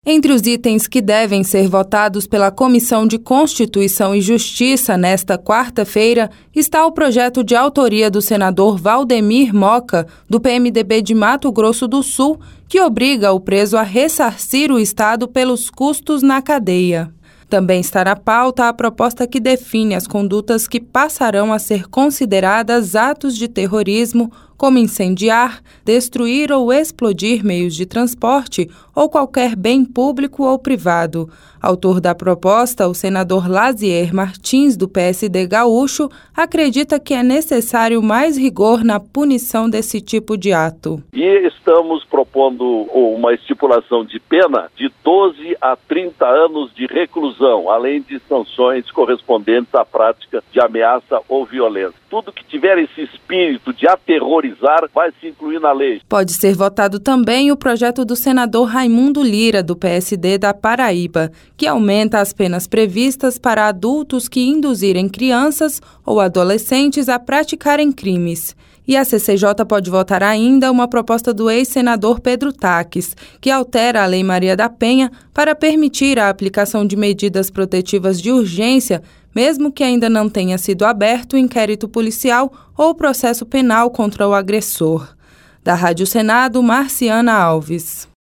Entre os itens que devem ser votados pela Comissão de Constituição e Justiça nesta quarta-feira está o projeto de autoria do senador Valdemir Moca, do PMDB de Mato Grosso do Sul, que obriga o preso a ressarcir o Estado pelos custos na cadeia. Também está na pauta a proposta que define as condutas que passarão a ser consideradas atos de terrorismo, como incendiar, destruir ou explodir meios de transporte ou qualquer bem público ou privado. Autor da proposta, o senador Lazier Martins, do PSD gaúcho, acredita que é necessário mais rigor na punição desse tipo de ato. E estamos propondo uma estipulação de pena de 12 a 30 anos de reclusão, além de sanções correspondentes à prática de ameaça ou violência. Tudo que tiver esse espírito de aterrorizar vai se incluir na lei. Pode ser votado também o projeto do senador Raimundo Lira, do PSD da Paraíba, que aumenta as penas previstas para adultos que induzirem crianças ou adolescentes a praticarem crimes. E a CCJ pode votar ainda uma proposta do ex-senador Pedro Taques, que altera a Lei Maria da Penha para permitir a aplicação de medidas protetivas de urgência, mesmo que ainda não tenha sido aberto o inquérito policial ou processo penal contra o agressor. Da Rádio Senado, Marciana Alves.